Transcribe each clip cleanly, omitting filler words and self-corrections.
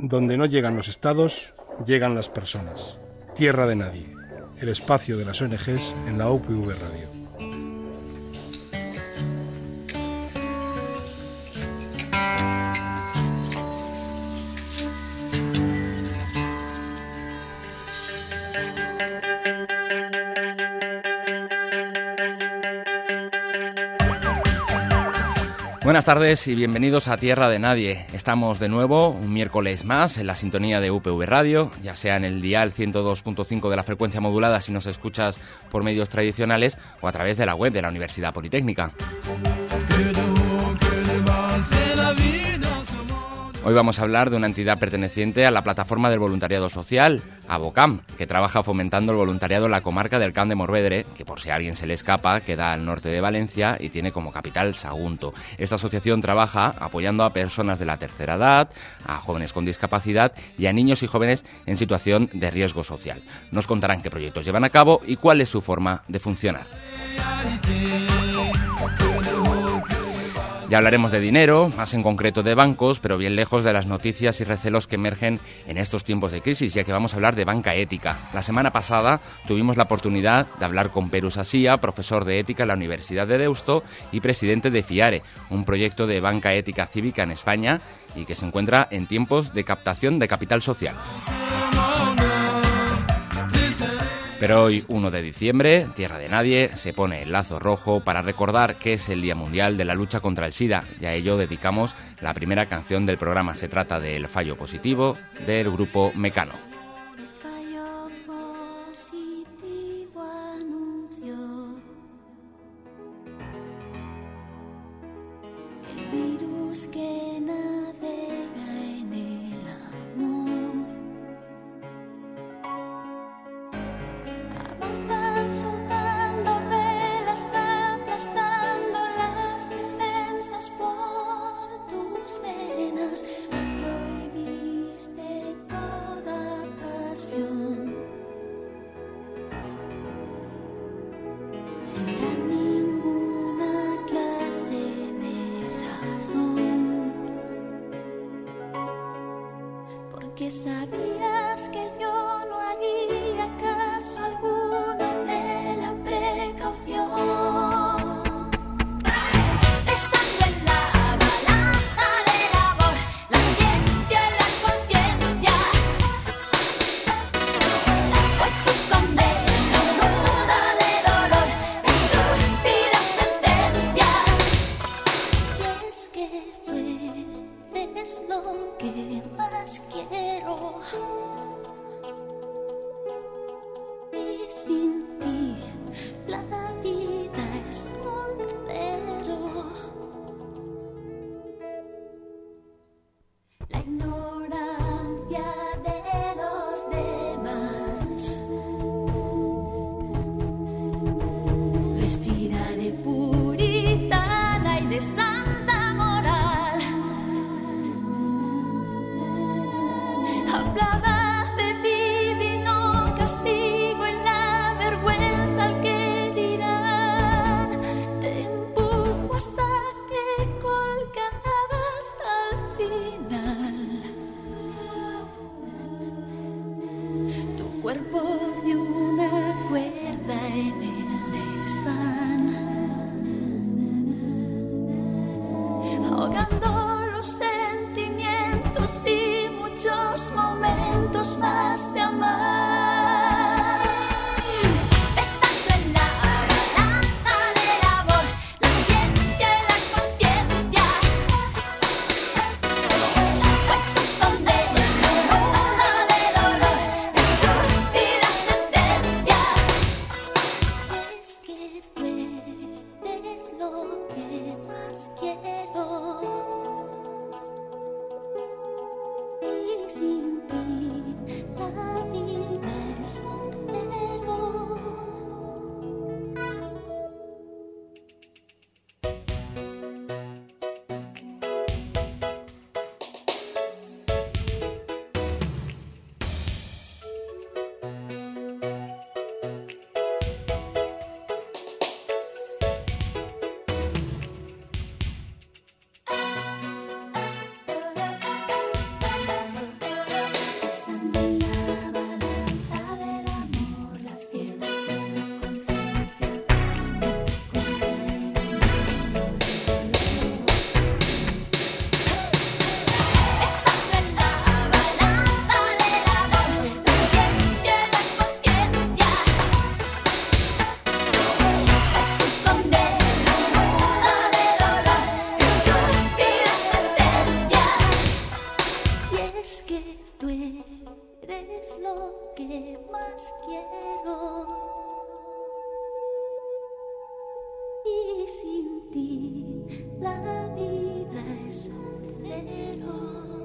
Donde no llegan los estados, llegan las personas. Tierra de Nadie, el espacio de las ONGs en la UPV Radio. Buenas tardes y bienvenidos a Tierra de Nadie. Estamos de nuevo un miércoles más en la sintonía de UPV Radio, ya sea en el dial 102.5 de la frecuencia modulada si nos escuchas por medios tradicionales o a través de la web de la Universidad Politécnica. Hoy vamos a hablar de una entidad perteneciente a la plataforma del voluntariado social, Abocam, que trabaja fomentando el voluntariado en la comarca del Camp de Morvedre, que por si a alguien se le escapa, queda al norte de Valencia y tiene como capital Sagunto. Esta asociación trabaja apoyando a personas de la tercera edad, a jóvenes con discapacidad y a niños y jóvenes en situación de riesgo social. Nos contarán qué proyectos llevan a cabo y cuál es su forma de funcionar. Ya hablaremos de dinero, más en concreto de bancos, pero bien lejos de las noticias y recelos que emergen en estos tiempos de crisis, ya que vamos a hablar de banca ética. La semana pasada tuvimos la oportunidad de hablar con Peru Sasía, profesor de ética en la Universidad de Deusto y presidente de FIARE, un proyecto de banca ética cívica en España y que se encuentra en tiempos de captación de capital social. Pero hoy, 1 de diciembre, Tierra de Nadie se pone el lazo rojo para recordar que es el Día Mundial de la Lucha contra el SIDA y a ello dedicamos la primera canción del programa. Se trata de El Fallo Positivo del grupo Mecano. Lo que más quiero. y sin ti la vida es un cero.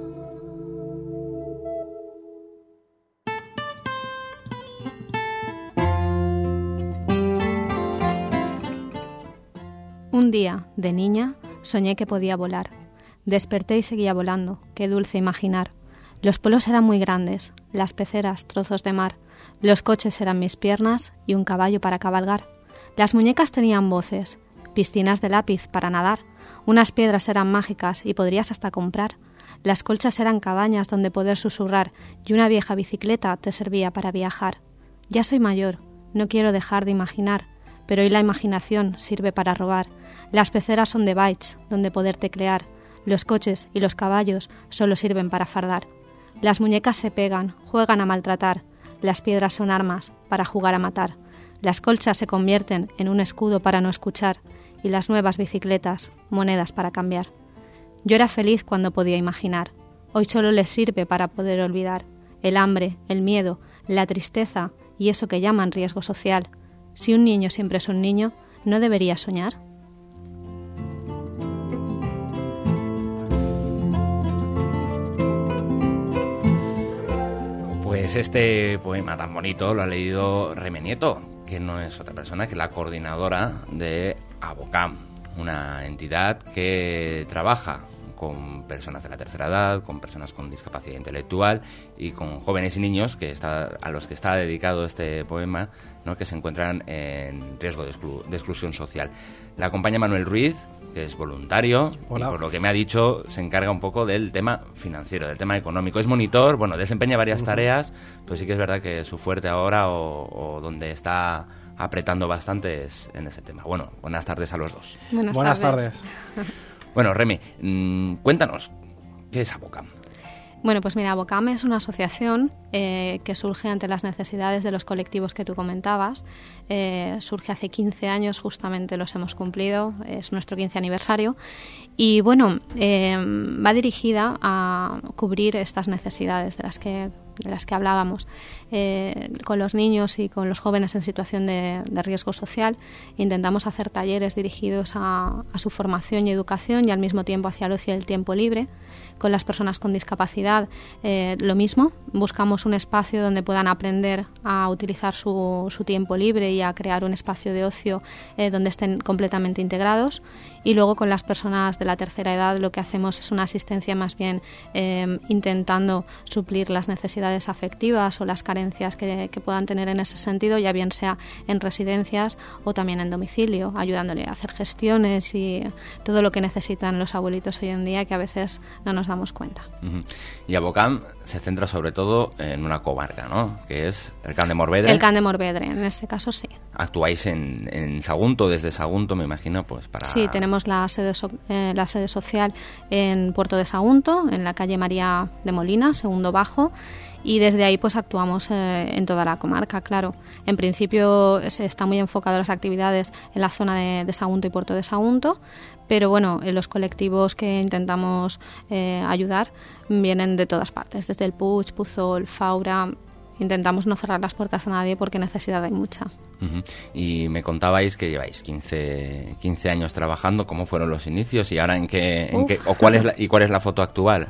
Un día, de niña, soñé que podía volar. Desperté y seguía volando. Qué dulce imaginar. Los polos eran muy grandes, las peceras, trozos de mar. Los coches eran mis piernas y un caballo para cabalgar. Las muñecas tenían voces, piscinas de lápiz para nadar. Unas piedras eran mágicas y podrías hasta comprar. Las colchas eran cabañas donde poder susurrar y una vieja bicicleta te servía para viajar. Ya soy mayor, no quiero dejar de imaginar, pero hoy la imaginación sirve para robar. Las peceras son de bytes donde poder teclear. Los coches y los caballos solo sirven para fardar. Las muñecas se pegan, juegan a maltratar. Las piedras son armas para jugar a matar. Las colchas se convierten en un escudo para no escuchar y las nuevas bicicletas, monedas para cambiar. Yo era feliz cuando podía imaginar. Hoy solo les sirve para poder olvidar el hambre, el miedo, la tristeza y eso que llaman riesgo social. Si un niño siempre es un niño, ¿no debería soñar? Pues este poema tan bonito lo ha leído Reme Nieto, que no es otra persona que la coordinadora de Abocam, una entidad que trabaja con personas de la tercera edad, con personas con discapacidad intelectual y con jóvenes y niños a los que está dedicado este poema, ¿no?, que se encuentran en riesgo de exclusión social. La acompaña Manuel Ruiz, que es voluntario. Hola. Y por lo que me ha dicho se encarga un poco del tema financiero, del tema económico. Es monitor, bueno, desempeña varias tareas, pero sí que es verdad que su fuerte ahora o donde está apretando bastante es en ese tema. Bueno, buenas tardes a los dos. Buenas tardes. Bueno, Remy, cuéntanos, ¿qué es Abocam? Bueno, pues mira, Abocam es una asociación que surge ante las necesidades de los colectivos que tú comentabas. Surge hace 15 años, justamente los hemos cumplido, es nuestro 15 aniversario. Y bueno, va dirigida a cubrir estas necesidades de las que hablábamos. Con los niños y con los jóvenes en situación de riesgo social intentamos hacer talleres dirigidos a su formación y educación y al mismo tiempo hacia el ocio y el tiempo libre. Con las personas con discapacidad lo mismo, buscamos un espacio donde puedan aprender a utilizar su tiempo libre y a crear un espacio de ocio donde estén completamente integrados. Y luego con las personas de la tercera edad lo que hacemos es una asistencia más bien intentando suplir las necesidades afectivas o las carencias que puedan tener en ese sentido, ya bien sea en residencias o también en domicilio, ayudándole a hacer gestiones y todo lo que necesitan los abuelitos hoy en día, que a veces no nos damos cuenta. Uh-huh. Y Abocam se centra sobre todo en una comarca, ¿no?, que es el Camp de Morvedre. El Camp de Morvedre, en este caso sí. Actuáis en Sagunto, desde Sagunto, me imagino, pues para... Sí, tenemos la sede social en Puerto de Sagunto, en la calle María de Molina, segundo bajo, y desde ahí pues actuamos en toda la comarca, claro. En principio se está muy enfocado las actividades en la zona de Sagunto y Puerto de Sagunto, pero bueno, los colectivos que intentamos ayudar vienen de todas partes, desde el Puig, Puzol, Faura. Intentamos no cerrar las puertas a nadie porque necesidad hay mucha. Uh-huh. Y me contabais que lleváis 15 años trabajando. ¿Cómo fueron los inicios y ahora cuál es la foto actual?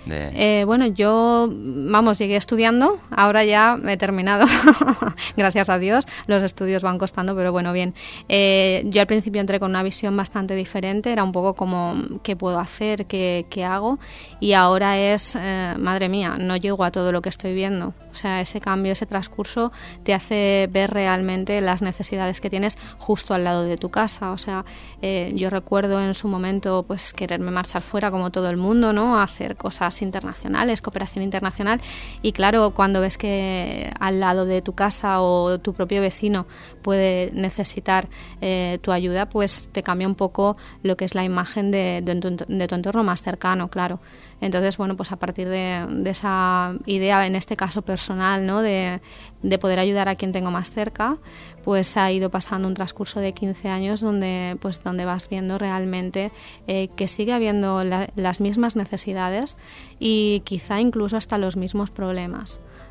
Bueno, yo, llegué estudiando, ahora ya he terminado, gracias a Dios, los estudios van costando, pero bueno, bien. Yo al principio entré con una visión bastante diferente, era un poco como qué puedo hacer, qué hago, y ahora es, madre mía, no llego a todo lo que estoy viendo. O sea, ese cambio, ese transcurso te hace ver realmente las necesidades que tienes justo al lado de tu casa. O sea, yo recuerdo en su momento pues quererme marchar fuera como todo el mundo, ¿no?, a hacer cosas internacionales, cooperación internacional, y claro, cuando ves que al lado de tu casa o tu propio vecino puede necesitar tu ayuda, pues te cambia un poco lo que es la imagen de tu entorno más cercano, claro. Entonces, bueno, pues a partir de esa idea, en este caso personal, ¿no?, de poder ayudar a quien tengo más cerca, pues ha ido pasando un transcurso de 15 años donde vas viendo realmente que sigue habiendo las mismas necesidades y quizá incluso hasta los mismos problemas.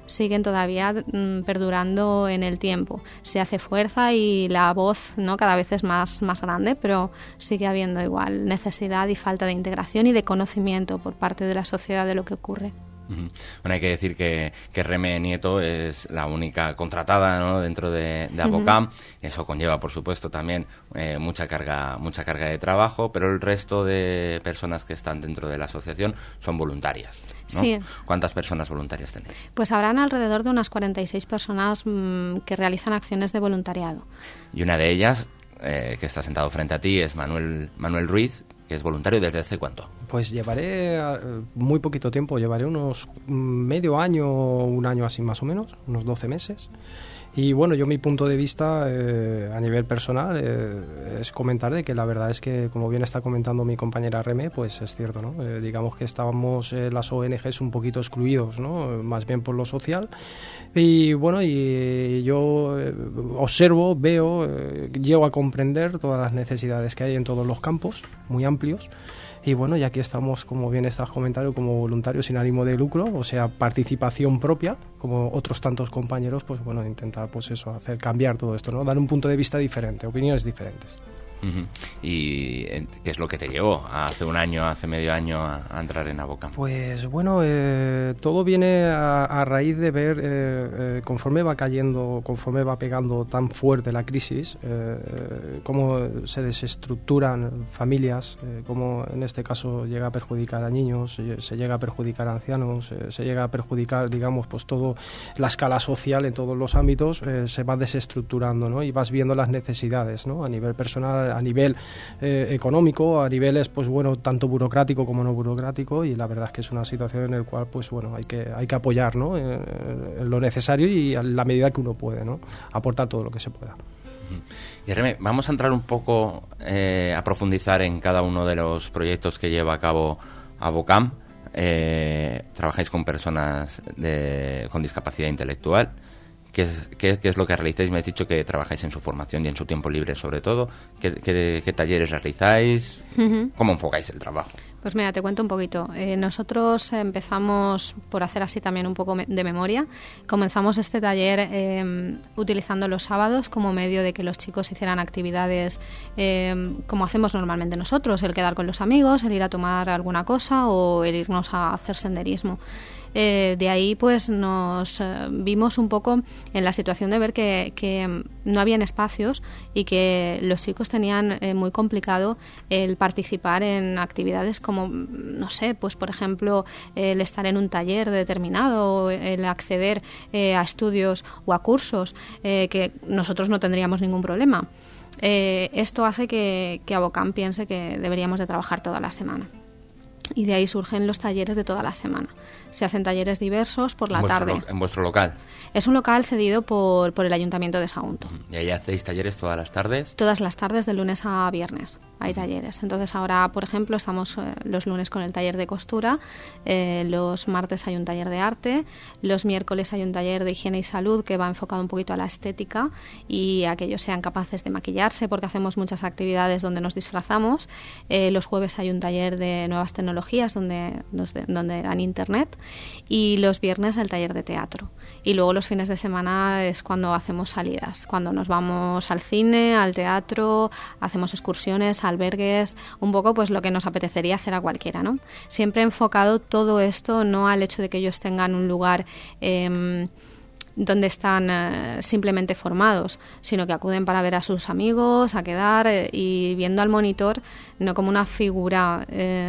siguen todavía perdurando en el tiempo. Se hace fuerza y la voz, ¿no?, cada vez es más grande, pero sigue habiendo igual necesidad y falta de integración y de conocimiento por parte de la sociedad de lo que ocurre. Bueno, hay que decir que Reme Nieto es la única contratada, ¿no?, dentro de Abocam. Eso conlleva, por supuesto, también mucha carga de trabajo, pero el resto de personas que están dentro de la asociación son voluntarias, ¿no? Sí. ¿Cuántas personas voluntarias tenéis? Pues habrán alrededor de unas 46 personas que realizan acciones de voluntariado. Y una de ellas, que está sentado frente a ti, es Manuel Ruiz, que es voluntario. ¿Desde hace cuánto? Pues llevaré muy poquito tiempo, llevaré unos medio año, un año así más o menos, unos 12 meses. Y bueno, yo mi punto de vista a nivel personal es comentar de que la verdad es que, como bien está comentando mi compañera Reme, pues es cierto, ¿no? Digamos que estábamos las ONGs un poquito excluidos, ¿no?, más bien por lo social. Y bueno, y yo observo, veo, llego a comprender todas las necesidades que hay en todos los campos, muy amplios. Y bueno, y aquí estamos, como bien estás comentando, como voluntarios sin ánimo de lucro, o sea, participación propia, como otros tantos compañeros, pues bueno, intentar pues eso, hacer cambiar todo esto, ¿no? Dar un punto de vista diferente, opiniones diferentes. ¿Y qué es lo que te llevó hace un año, hace medio año a entrar en Abocam? Pues bueno, todo viene a raíz de ver conforme va cayendo, conforme va pegando tan fuerte la crisis, cómo se desestructuran familias, cómo en este caso llega a perjudicar a niños, se llega a perjudicar a ancianos, se llega a perjudicar, digamos, pues todo la escala social en todos los ámbitos se va desestructurando, ¿no? Y vas viendo las necesidades, ¿no?, a nivel personal, a nivel económico, a niveles, pues bueno, tanto burocrático como no burocrático, y la verdad es que es una situación en la cual, pues bueno, hay que apoyar, ¿no?, en lo necesario y a la medida que uno puede, ¿no?, aportar todo lo que se pueda. Y Reme, vamos a entrar un poco a profundizar en cada uno de los proyectos que lleva a cabo Abocam. Trabajáis con personas con discapacidad intelectual. ¿Qué es lo que realizáis? Me has dicho que trabajáis en su formación y en su tiempo libre, sobre todo. ¿Qué talleres realizáis? ¿Cómo enfocáis el trabajo? Pues mira, te cuento un poquito. Nosotros empezamos, por hacer así también un poco de memoria, comenzamos este taller utilizando los sábados como medio de que los chicos hicieran actividades como hacemos normalmente nosotros, el quedar con los amigos, el ir a tomar alguna cosa o el irnos a hacer senderismo. De ahí pues nos vimos un poco en la situación de ver que no habían espacios y que los chicos tenían muy complicado el participar en actividades como, no sé, pues por ejemplo el estar en un taller determinado, el acceder a estudios o a cursos que nosotros no tendríamos ningún problema. Esto hace que Abocam piense que deberíamos de trabajar toda la semana. Y de ahí surgen los talleres de toda la semana. Se hacen talleres diversos por la tarde. ¿En vuestro local? Es un local cedido por el Ayuntamiento de Sagunto. ¿Y ahí hacéis talleres todas las tardes? Todas las tardes, de lunes a viernes, hay talleres. Entonces ahora, por ejemplo, estamos los lunes con el taller de costura, los martes hay un taller de arte, los miércoles hay un taller de higiene y salud que va enfocado un poquito a la estética y a que ellos sean capaces de maquillarse, porque hacemos muchas actividades donde nos disfrazamos. Los jueves hay un taller de nuevas tecnologías donde dan internet, y los viernes el taller de teatro. Y luego los fines de semana es cuando hacemos salidas, cuando nos vamos al cine, al teatro, hacemos excursiones, albergues, un poco pues lo que nos apetecería hacer a cualquiera, ¿no? Siempre enfocado todo esto no al hecho de que ellos tengan un lugar donde están simplemente formados, sino que acuden para ver a sus amigos, a quedar y viendo al monitor no como una figura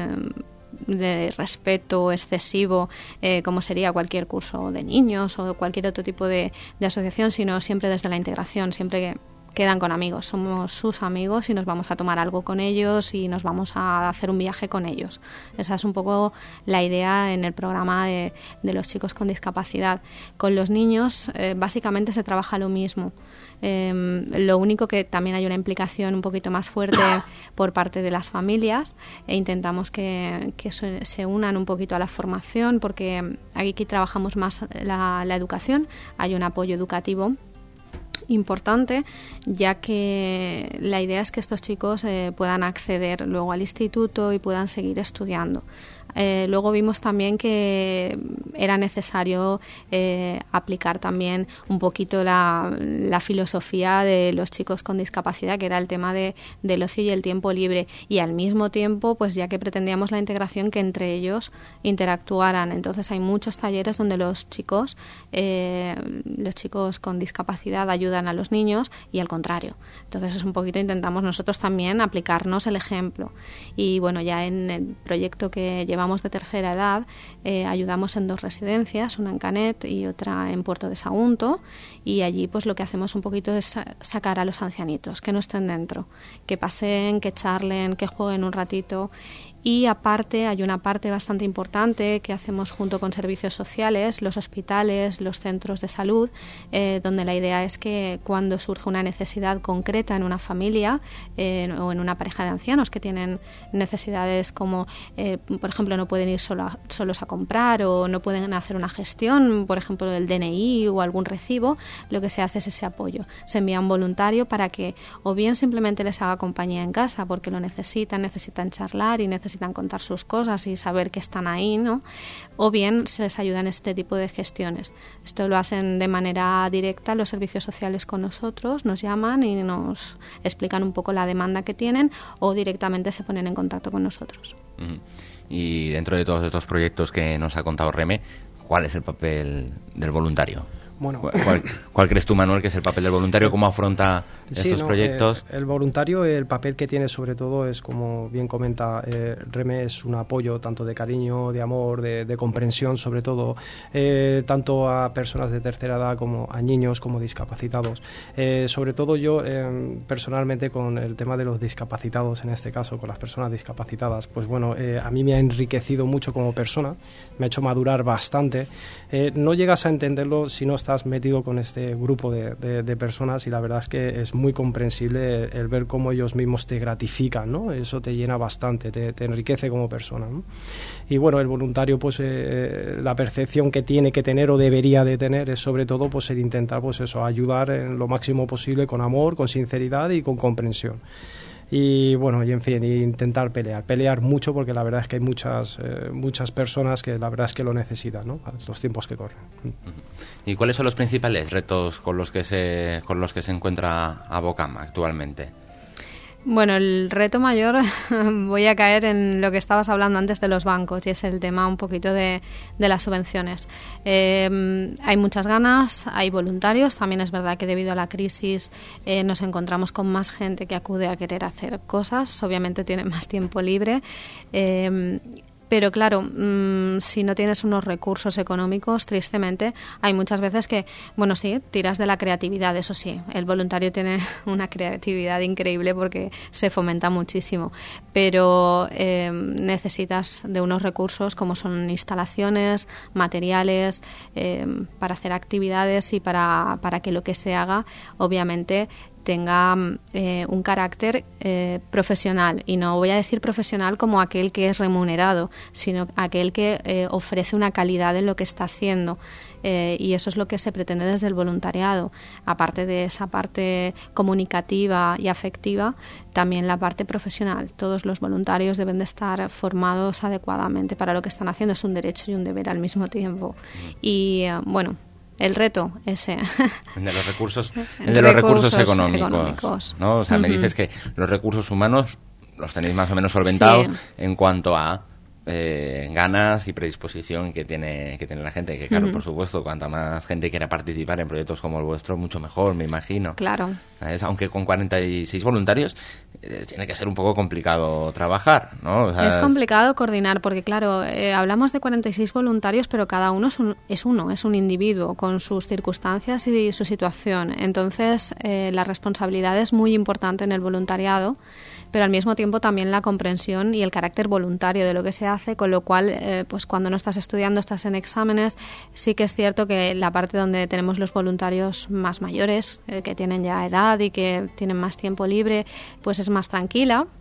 de respeto excesivo como sería cualquier curso de niños o cualquier otro tipo de asociación, sino siempre desde la integración, siempre que quedan con amigos, somos sus amigos y nos vamos a tomar algo con ellos y nos vamos a hacer un viaje con ellos. Esa es un poco la idea en el programa de los chicos con discapacidad. Con los niños básicamente se trabaja lo mismo. Lo único que también hay una implicación un poquito más fuerte por parte de las familias e intentamos que se unan un poquito a la formación, porque aquí trabajamos más la educación, hay un apoyo educativo importante, ya que la idea es que estos chicos puedan acceder luego al instituto y puedan seguir estudiando. Luego vimos también que era necesario aplicar también un poquito la filosofía de los chicos con discapacidad, que era el tema del ocio y el tiempo libre, y al mismo tiempo, pues ya que pretendíamos la integración, que entre ellos interactuaran. Entonces hay muchos talleres donde los chicos con discapacidad ayudan a los niños y al contrario. Entonces es un poquito, intentamos nosotros también aplicarnos el ejemplo. Y bueno, ya en el proyecto que llevamos de tercera edad, ayudamos en 2 residencias, una en Canet y otra en Puerto de Sagunto, y allí pues lo que hacemos un poquito es sacar a los ancianitos, que no estén dentro, que pasen, que charlen, que jueguen un ratito. Y aparte hay una parte bastante importante que hacemos junto con servicios sociales, los hospitales, los centros de salud, donde la idea es que cuando surge una necesidad concreta en una familia o en una pareja de ancianos que tienen necesidades como, por ejemplo, no pueden ir solos a comprar o no pueden hacer una gestión, por ejemplo, del DNI o algún recibo, lo que se hace es ese apoyo. Se envía un voluntario para que o bien simplemente les haga compañía en casa porque lo necesitan charlar y necesitan contar sus cosas y saber que están ahí, ¿no? O bien se les ayuda en este tipo de gestiones. Esto lo hacen de manera directa los servicios sociales con nosotros, nos llaman y nos explican un poco la demanda que tienen, o directamente se ponen en contacto con nosotros. Y dentro de todos estos proyectos que nos ha contado Reme, ¿cuál es el papel del voluntario? Bueno, ¿Cuál crees tú, Manuel, que es el papel del voluntario? ¿Cómo afronta estos proyectos? El voluntario, el papel que tiene sobre todo es, como bien comenta Reme, es un apoyo tanto de cariño, de amor, de comprensión, sobre todo, tanto a personas de tercera edad como a niños como discapacitados. Sobre todo yo, personalmente, con el tema de los discapacitados, en este caso, con las personas discapacitadas, pues bueno, a mí me ha enriquecido mucho como persona, me ha hecho madurar bastante. No llegas a entenderlo si no estás metido con este grupo de personas, y la verdad es que es muy comprensible el ver cómo ellos mismos te gratifican, ¿no? Eso te llena bastante, te enriquece como persona, ¿no? Y bueno, el voluntario, pues la percepción que tiene que tener o debería de tener es sobre todo pues el intentar pues eso, ayudar en lo máximo posible con amor, con sinceridad y con comprensión. Y bueno, y en fin, intentar pelear mucho, porque la verdad es que hay muchas personas que la verdad es que lo necesitan, ¿no? A los tiempos que corren. ¿Y cuáles son los principales retos con los que se encuentra Abocam actualmente? Bueno, el reto mayor, voy a caer en lo que estabas hablando antes de los bancos, y es el tema un poquito de las subvenciones. Hay muchas ganas, hay voluntarios. También es verdad que debido a la crisis nos encontramos con más gente que acude a querer hacer cosas. Obviamente tienen más tiempo libre. Pero claro, si no tienes unos recursos económicos, tristemente, hay muchas veces que, bueno, sí, tiras de la creatividad, eso sí. El voluntario tiene una creatividad increíble porque se fomenta muchísimo, pero necesitas de unos recursos como son instalaciones, materiales, para hacer actividades y para que lo que se haga, obviamente, tenga un carácter profesional, y no voy a decir profesional como aquel que es remunerado, sino aquel que ofrece una calidad en lo que está haciendo, y eso es lo que se pretende desde el voluntariado. Aparte de esa parte comunicativa y afectiva, también la parte profesional. Todos los voluntarios deben de estar formados adecuadamente para lo que están haciendo. Es un derecho y un deber al mismo tiempo. Y bueno, el reto ese. El de los recursos, recursos económicos, ¿no? O sea, me dices que los recursos humanos los tenéis más o menos solventados, sí, en cuanto a ganas y predisposición que tiene la gente, que claro, por supuesto, cuanta más gente quiera participar en proyectos como el vuestro, mucho mejor, me imagino. Claro. ¿Sabes? Aunque con 46 voluntarios tiene que ser un poco complicado trabajar, ¿no? O sea, es complicado coordinar porque, claro, hablamos de 46 voluntarios, pero cada uno es un individuo con sus circunstancias y su situación. Entonces, la responsabilidad es muy importante en el voluntariado, pero al mismo tiempo también la comprensión y el carácter voluntario de lo que se hace, con lo cual, pues cuando no estás estudiando, estás en exámenes. Sí que es cierto que la parte donde tenemos los voluntarios más mayores, que tienen ya edad y que tienen más tiempo libre, pues es más tranquila,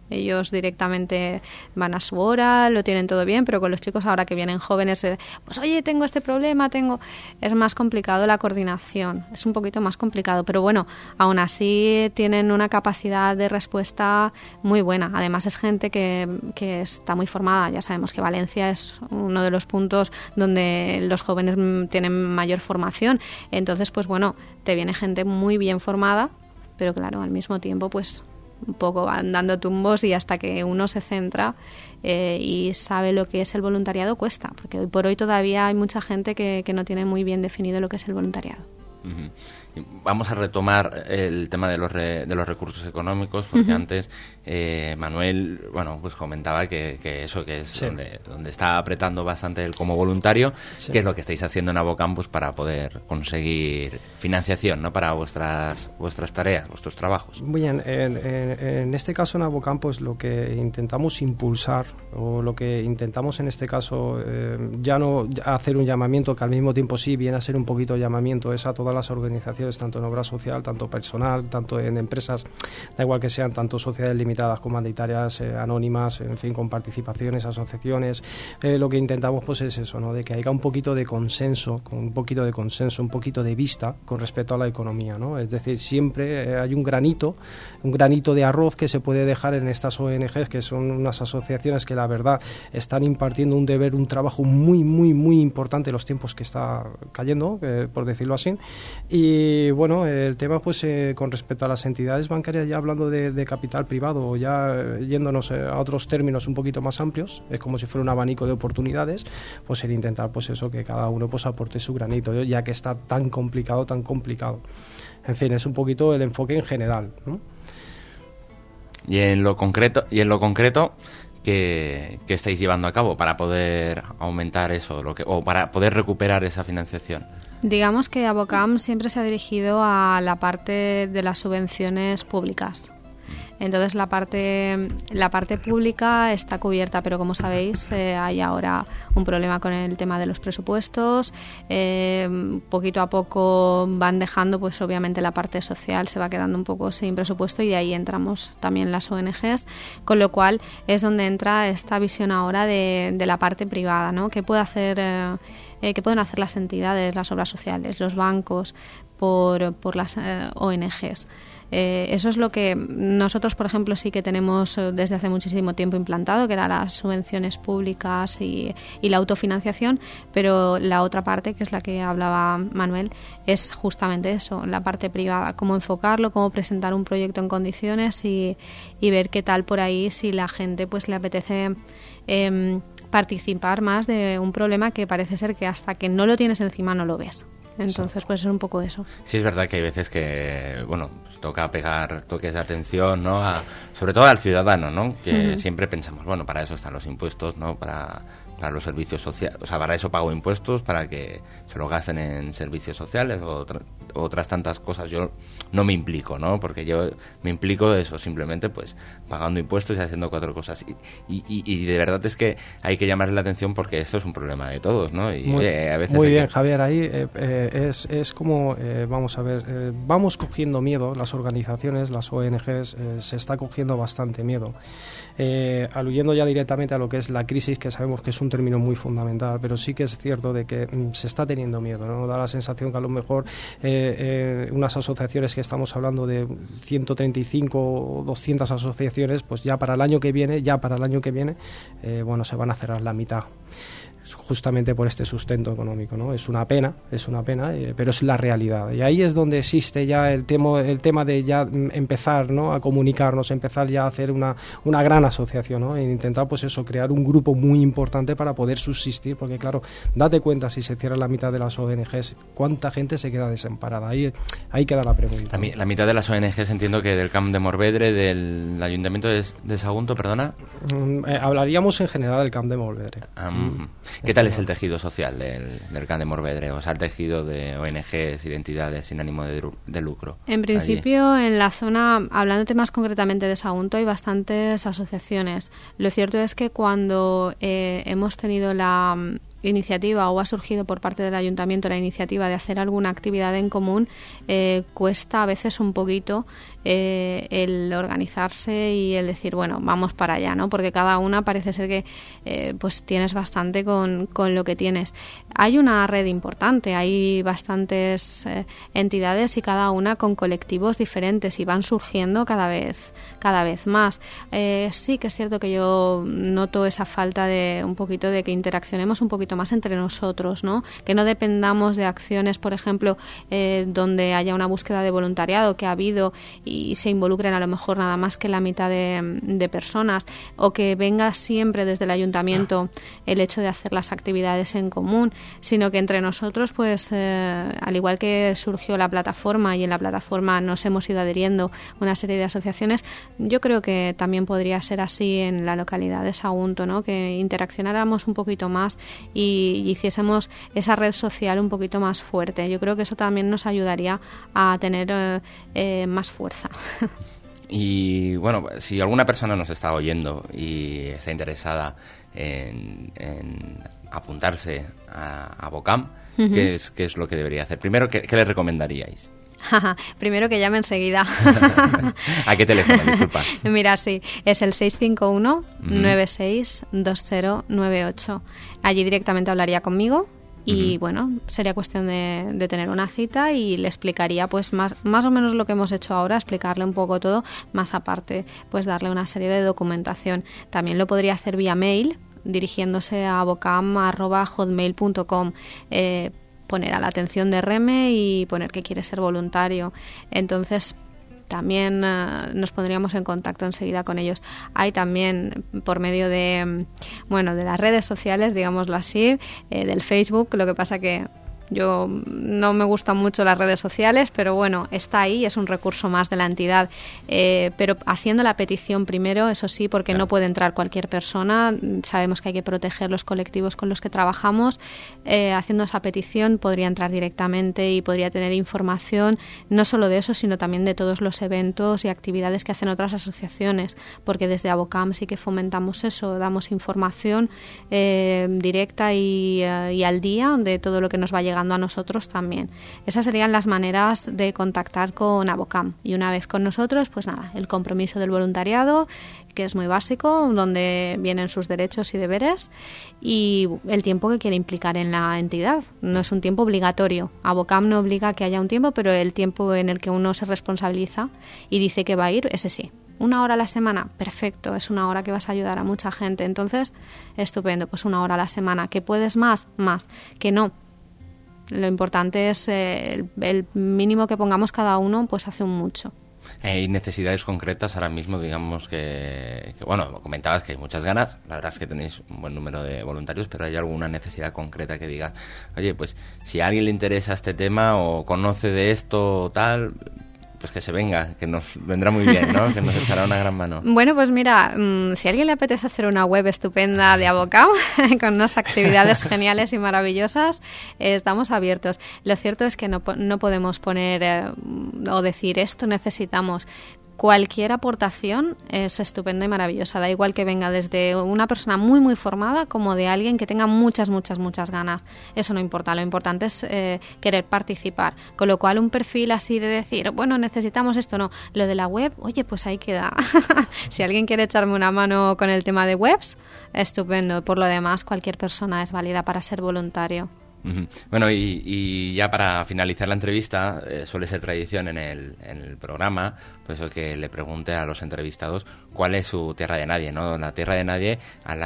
Ellos directamente van a su hora, lo tienen todo bien, pero con los chicos ahora que vienen jóvenes, pues oye, tengo este problema, es más complicado la coordinación, es un poquito más complicado, pero bueno, aún así tienen una capacidad de respuesta muy buena. Además es gente que está muy formada. Ya sabemos que Valencia es uno de los puntos donde los jóvenes tienen mayor formación. Entonces, pues bueno, te viene gente muy bien formada, pero claro, al mismo tiempo, pues un poco van dando tumbos y hasta que uno se centra y sabe lo que es el voluntariado cuesta, porque hoy por hoy todavía hay mucha gente que no tiene muy bien definido lo que es el voluntariado. Uh-huh. Vamos a retomar el tema de los recursos económicos, porque antes Manuel, bueno, pues comentaba que eso que es donde está apretando bastante él como voluntario, que es lo que estáis haciendo en Abocampus para poder conseguir financiación, ¿no?, para vuestras tareas, vuestros trabajos. Muy bien, en este caso en Abocampus lo que intentamos impulsar, o lo que intentamos en este caso, ya no hacer un llamamiento, que al mismo tiempo sí viene a ser un poquito de llamamiento, es a todas las organizaciones, tanto en obra social, tanto personal, tanto en empresas, da igual que sean tanto sociedades limitadas, comunitarias, anónimas, en fin, con participaciones, asociaciones. Lo que intentamos pues es eso, ¿no?, de que haya un poquito de consenso, un poquito de vista con respecto a la economía, ¿no? Es decir, siempre hay un granito de arroz que se puede dejar en estas ONGs, que son unas asociaciones que la verdad están impartiendo un trabajo muy, muy, muy importante en los tiempos que está cayendo, por decirlo así. Y bueno, el tema pues con respecto a las entidades bancarias, ya hablando de capital privado, ya yéndonos a otros términos un poquito más amplios, es como si fuera un abanico de oportunidades, pues el intentar pues eso, que cada uno pues aporte su granito, ya que está tan complicado. En fin, es un poquito el enfoque en general, ¿no? Y en lo concreto, ¿qué estáis llevando a cabo para poder aumentar eso, o para poder recuperar esa financiación? Digamos que Abocam siempre se ha dirigido a la parte de las subvenciones públicas. Entonces la parte pública está cubierta, pero como sabéis hay ahora un problema con el tema de los presupuestos. Poquito a poco van dejando, pues obviamente la parte social se va quedando un poco sin presupuesto, y ahí entramos también las ONGs, con lo cual es donde entra esta visión ahora de la parte privada, ¿no? ¿Qué pueden hacer las entidades, las obras sociales, los bancos por las ONGs? Eso es lo que nosotros, por ejemplo, sí que tenemos desde hace muchísimo tiempo implantado, que eran las subvenciones públicas y la autofinanciación, pero la otra parte, que es la que hablaba Manuel, es justamente eso, la parte privada, cómo enfocarlo, cómo presentar un proyecto en condiciones y ver qué tal por ahí, si la gente pues le apetece participar más de un problema que parece ser que hasta que no lo tienes encima no lo ves. Entonces, pues es un poco eso. Sí, es verdad que hay veces que, bueno, pues toca pegar toques de atención, ¿no?, sobre todo al ciudadano, ¿no?, que siempre pensamos, bueno, para eso están los impuestos, ¿no?, para los servicios sociales, o sea, para eso pago impuestos, para que se lo gasten en servicios sociales o otras tantas cosas. Yo no me implico, ¿no?, porque yo me implico de eso, simplemente pues pagando impuestos y haciendo cuatro cosas. Y de verdad es que hay que llamarle la atención, porque esto es un problema de todos, ¿no? Y a veces muy bien, Javier, ahí es como, vamos a ver, vamos cogiendo miedo, las organizaciones, las ONGs, se está cogiendo bastante miedo. Aluyendo ya directamente a lo que es la crisis, que sabemos que es un término muy fundamental, pero sí que es cierto de que se está teniendo miedo, ¿no? Da la sensación que a lo mejor unas asociaciones, que estamos hablando de 135 o 200 asociaciones, pues ya para el año que viene, bueno, se van a cerrar la mitad, justamente por este sustento económico, ¿no? Es una pena, pero es la realidad. Y ahí es donde existe ya el tema de ya empezar, ¿no?, a comunicarnos, empezar ya a hacer una gran asociación, ¿no?, e intentar pues eso, crear un grupo muy importante para poder subsistir, porque claro, date cuenta, si se cierra la mitad de las ONGs, ¿cuánta gente se queda desamparada? Ahí queda la pregunta. La mitad de las ONGs, entiendo que del Camp de Morvedre, del Ayuntamiento de Sagunto, perdona. Hablaríamos en general del Camp de Morvedre. ¿Qué tal es el tejido social del Camp de Morvedre? O sea, el tejido de ONGs y de entidades sin ánimo de lucro. En principio, allí, en la zona, hablándote más concretamente de Sagunto, hay bastantes asociaciones. Lo cierto es que cuando hemos tenido la iniciativa o ha surgido por parte del ayuntamiento la iniciativa de hacer alguna actividad en común, cuesta a veces un poquito el organizarse y el decir, bueno, vamos para allá, ¿no? Porque cada una parece ser que pues tienes bastante con lo que tienes. Hay una red importante, hay bastantes entidades y cada una con colectivos diferentes y van surgiendo cada vez más. Sí que es cierto que yo noto esa falta de un poquito de que interaccionemos un poquito más entre nosotros, ¿no? Que no dependamos de acciones, por ejemplo, donde haya una búsqueda de voluntariado que ha habido y se involucren a lo mejor nada más que la mitad de personas, o que venga siempre desde el ayuntamiento el hecho de hacer las actividades en común, sino que entre nosotros, pues al igual que surgió la plataforma y en la plataforma nos hemos ido adhiriendo una serie de asociaciones, yo creo que también podría ser así en la localidad de Sagunto, ¿no? Que interaccionáramos un poquito más y hiciésemos esa red social un poquito más fuerte. Yo creo que eso también nos ayudaría a tener más fuerza. Y bueno, si alguna persona nos está oyendo y está interesada en apuntarse a Bocam, ¿qué es lo que debería hacer? Primero, ¿qué le recomendaríais? Primero que llame enseguida. ¿A qué teléfono? Disculpa. Mira, sí, es el 651-962098. Allí directamente hablaría conmigo. Y bueno, sería cuestión de tener una cita y le explicaría pues más o menos lo que hemos hecho ahora, explicarle un poco todo, más aparte pues darle una serie de documentación. También lo podría hacer vía mail, dirigiéndose a bocam@hotmail.com, poner a la atención de Reme y poner que quiere ser voluntario. Entonces también nos pondríamos en contacto enseguida con ellos. Hay también por medio de las redes sociales, digámoslo así, del Facebook. Lo que pasa que yo no me gustan mucho las redes sociales, pero bueno, está ahí, es un recurso más de la entidad, pero haciendo la petición primero, eso sí, porque no puede entrar cualquier persona. Sabemos que hay que proteger los colectivos con los que trabajamos. Haciendo esa petición podría entrar directamente y podría tener información no solo de eso, sino también de todos los eventos y actividades que hacen otras asociaciones, porque desde Abocam sí que fomentamos eso, damos información directa y al día de todo lo que nos va llegando a nosotros también. Esas serían las maneras de contactar con Abocam. Y una vez con nosotros, pues nada, el compromiso del voluntariado, que es muy básico, donde vienen sus derechos y deberes, y el tiempo que quiere implicar en la entidad. No es un tiempo obligatorio. Abocam no obliga a que haya un tiempo, pero el tiempo en el que uno se responsabiliza y dice que va a ir, ese sí. 1 hora a la semana, perfecto, es 1 hora que vas a ayudar a mucha gente. Entonces, estupendo, pues 1 hora a la semana. ¿Que puedes más? Que no. Lo importante es el mínimo que pongamos cada uno, pues hace un mucho. ¿Hay necesidades concretas ahora mismo? Digamos que bueno, comentabas que hay muchas ganas, la verdad es que tenéis un buen número de voluntarios, pero ¿hay alguna necesidad concreta que digas, oye, pues si a alguien le interesa este tema o conoce de esto o tal, pues que se venga, que nos vendrá muy bien, ¿no? Que nos echará una gran mano. Bueno, pues mira, si a alguien le apetece hacer una web estupenda de Abocam, con unas actividades geniales y maravillosas, estamos abiertos. Lo cierto es que no podemos poner o decir esto necesitamos. Cualquier aportación es estupenda y maravillosa, da igual que venga desde una persona muy muy formada como de alguien que tenga muchas ganas. Eso no importa, lo importante es querer participar, con lo cual un perfil así de decir, bueno, necesitamos esto, no, lo de la web, oye, pues ahí queda. Si alguien quiere echarme una mano con el tema de webs, estupendo. Por lo demás, cualquier persona es válida para ser voluntario. Bueno, y ya para finalizar la entrevista, suele ser tradición en el programa, pues que le pregunte a los entrevistados cuál es su tierra de nadie, ¿no? La tierra de nadie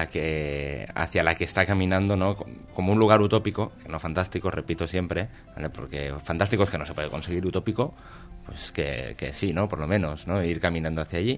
hacia la que está caminando, ¿no? Como un lugar utópico, que no fantástico, repito siempre, ¿vale? Porque fantástico es que no se puede conseguir, utópico, pues que sí, ¿no? Por lo menos, ¿no? Ir caminando hacia allí.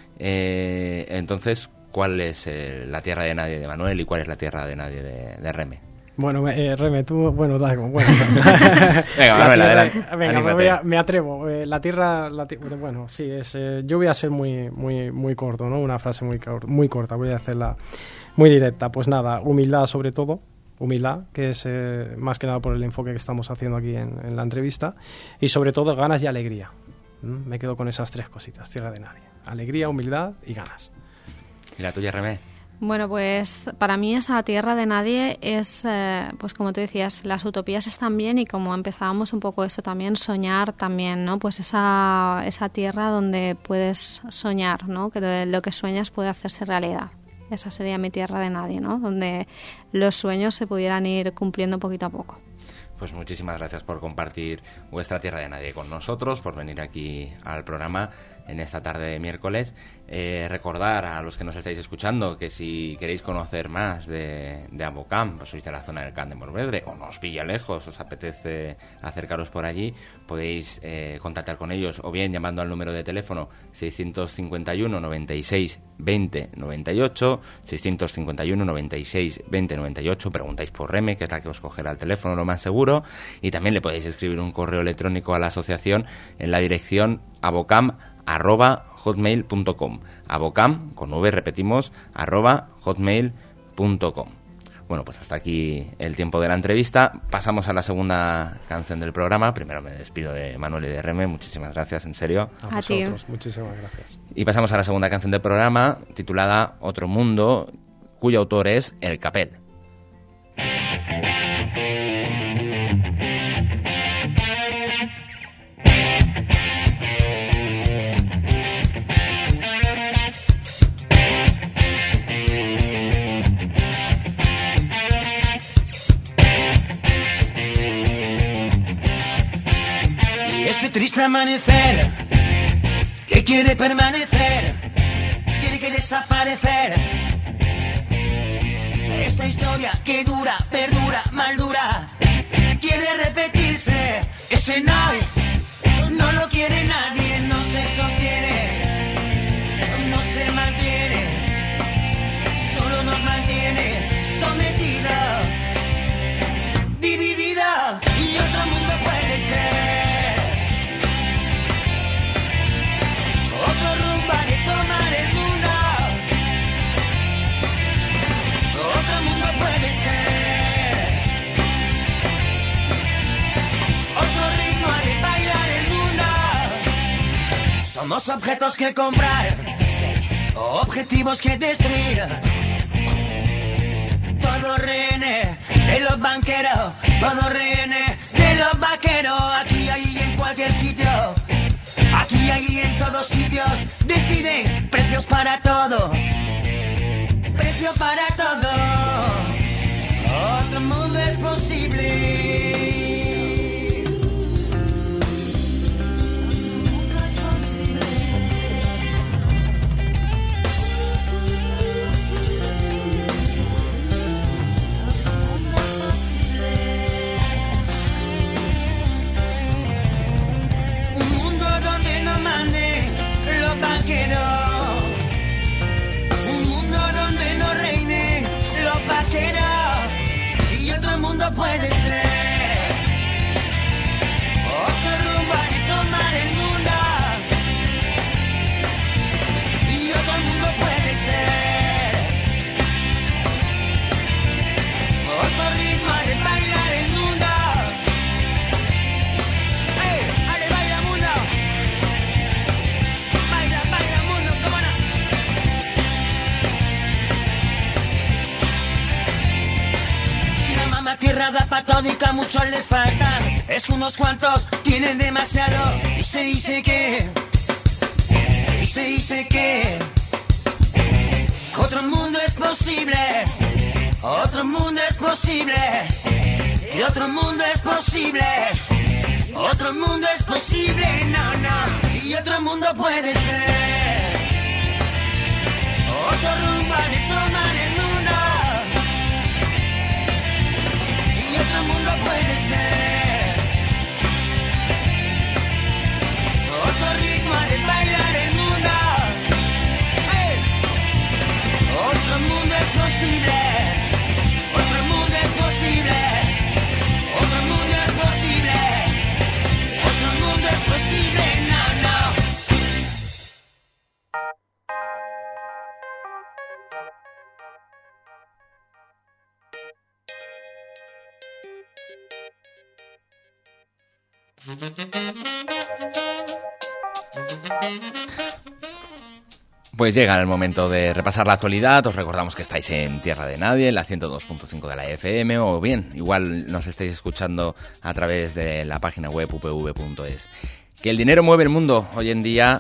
Entonces, ¿cuál es la tierra de nadie de Manuel y cuál es la tierra de nadie de Reme? Bueno, Reme, tú, bueno, Dago, bueno. Venga, Manuel, adelante. Venga, me atrevo. La tierra, bueno, sí, yo voy a ser muy corto, ¿no? Una frase muy corta, voy a hacerla muy directa. Pues nada, humildad sobre todo, humildad, que es más que nada por el enfoque que estamos haciendo aquí en la entrevista, y sobre todo ganas y alegría. Me quedo con esas 3 cositas, tierra de nadie. Alegría, humildad y ganas. ¿Y la tuya, Reme? Bueno, pues para mí esa tierra de nadie es, pues como tú decías, las utopías están bien y como empezábamos un poco esto también, soñar también, ¿no? Pues esa tierra donde puedes soñar, ¿no? Que lo que sueñas puede hacerse realidad. Esa sería mi tierra de nadie, ¿no? Donde los sueños se pudieran ir cumpliendo poquito a poco. Pues muchísimas gracias por compartir vuestra tierra de nadie con nosotros, por venir aquí al programa en esta tarde de miércoles. Recordar a los que nos estáis escuchando que si queréis conocer más de Abocam, pues sois de la zona del Camp de Morvedre o no os pilla lejos, os apetece acercaros por allí, podéis contactar con ellos o bien llamando al número de teléfono 651 96 20 98, 651 96 20 98, preguntáis por Reme, que es la que os cogerá el teléfono lo más seguro, y también le podéis escribir un correo electrónico a la asociación en la dirección abocam@hotmail.com. Abocam, con V repetimos, @hotmail.com. Bueno, pues hasta aquí el tiempo de la entrevista. Pasamos a la segunda canción del programa. Primero me despido de Manuel y de Reme. Muchísimas gracias, en serio. A vosotros, muchísimas gracias. Y pasamos a la segunda canción del programa, titulada Otro Mundo, cuyo autor es El Capel. Triste amanecer, que quiere permanecer, tiene que desaparecer. Esta historia que dura, perdura, mal dura, quiere repetirse. Ese no lo quiere nadie, no se sostiene, no se mantiene, solo nos mantiene sometidos, divididos, y otro mundo puede ser. Otro rumbo a tomar el mundo. Otro mundo puede ser. Otro ritmo a bailar el mundo. Somos objetos que comprar, objetivos que destruir. Todo rehenes de los banqueros, todo rehenes de los vaqueros. Aquí, ahí, en cualquier sitio. Aquí, allí, en todos sitios, deciden precios para todo, precio para todo. Otro mundo es posible. Un mundo donde no reine los vaqueros, y otro mundo puede ser. Otro rumbo a tomar el mundo, y otro mundo puede ser. Otro ritmo de bailar el mundo. ¡Hey! ¡Ale, baila mundo! Tierra da patódica, muchos le faltan. Es que unos cuantos tienen demasiado. Y se dice que otro mundo es posible. Otro mundo es posible. Y otro mundo es posible. Otro mundo es posible. No. Y otro mundo puede ser. Otro rumbo de tomar el mundo. Y otro mundo puede ser. Otro ritmo de bailar el mundo. ¡Hey! Otro mundo es posible. Otro mundo es posible. Otro mundo es posible. Otro mundo es posible. No. Pues llega el momento de repasar la actualidad. Os recordamos que estáis en Tierra de Nadie, en la 102.5 de la FM, o bien, igual nos estáis escuchando a través de la página web upv.es. Que el dinero mueve el mundo hoy en día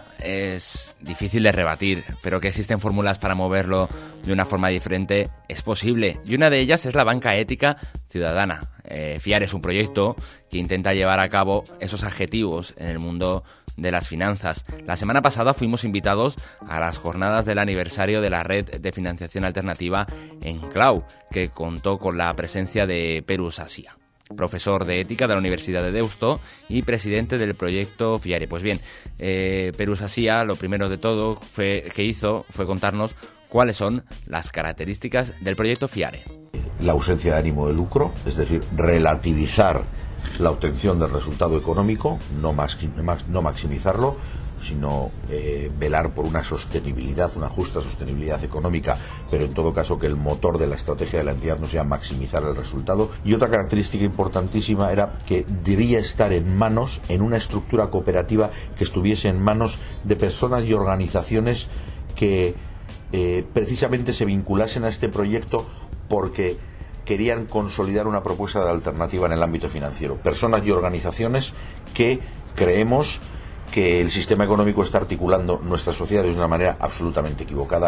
es difícil de rebatir, pero que existen fórmulas para moverlo de una forma diferente es posible. Y una de ellas es la banca ética ciudadana. FIAR es un proyecto que intenta llevar a cabo esos adjetivos en el mundo de las finanzas. La semana pasada fuimos invitados a las jornadas del aniversario de la red de financiación alternativa Enclau, que contó con la presencia de Peru Sasia, profesor de ética de la Universidad de Deusto y presidente del proyecto FIARE. Pues bien, Peru Sasia, lo primero de todo fue contarnos cuáles son las características del proyecto FIARE. La ausencia de ánimo de lucro, es decir, relativizar la obtención del resultado económico, no maximizarlo, sino velar por una sostenibilidad, una justa sostenibilidad económica, pero en todo caso que el motor de la estrategia de la entidad no sea maximizar el resultado. Y otra característica importantísima era que debía estar en una estructura cooperativa que estuviese en manos de personas y organizaciones que precisamente se vinculasen a este proyecto porque querían consolidar una propuesta de alternativa en el ámbito financiero. Personas y organizaciones que creemos que el sistema económico está articulando nuestra sociedad de una manera absolutamente equivocada.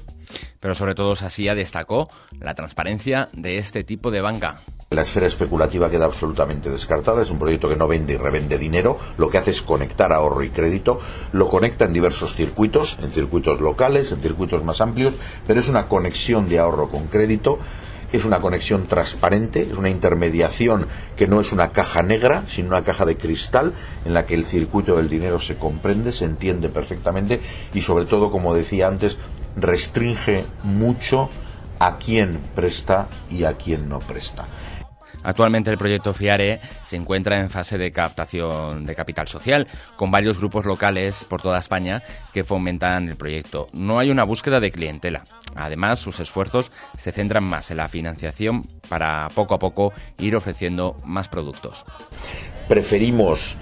Pero sobre todo Sasia destacó la transparencia de este tipo de banca. La esfera especulativa queda absolutamente descartada, es un proyecto que no vende y revende dinero, lo que hace es conectar ahorro y crédito, lo conecta en diversos circuitos, en circuitos locales, en circuitos más amplios, pero es una conexión de ahorro con crédito. Es una conexión transparente, es una intermediación que no es una caja negra, sino una caja de cristal en la que el circuito del dinero se comprende, se entiende perfectamente y sobre todo, como decía antes, restringe mucho a quién presta y a quién no presta. Actualmente el proyecto FIARE se encuentra en fase de captación de capital social, con varios grupos locales por toda España que fomentan el proyecto. No hay una búsqueda de clientela. Además, sus esfuerzos se centran más en la financiación para poco a poco ir ofreciendo más productos. Preferimos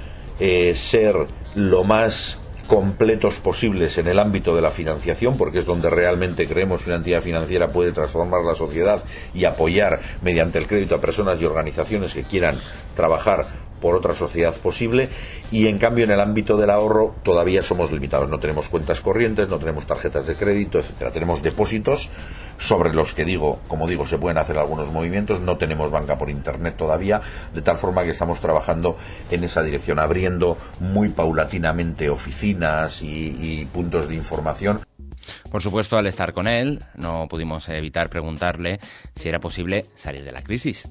ser lo más completos posibles en el ámbito de la financiación, porque es donde realmente creemos que una entidad financiera puede transformar la sociedad y apoyar mediante el crédito a personas y organizaciones que quieran trabajar por otra sociedad posible, y en cambio en el ámbito del ahorro todavía somos limitados. No tenemos cuentas corrientes, no tenemos tarjetas de crédito, etcétera. Tenemos depósitos sobre los que como digo, se pueden hacer algunos movimientos. No tenemos banca por internet todavía, de tal forma que estamos trabajando en esa dirección, abriendo muy paulatinamente oficinas y puntos de información. Por supuesto, al estar con él, no pudimos evitar preguntarle si era posible salir de la crisis.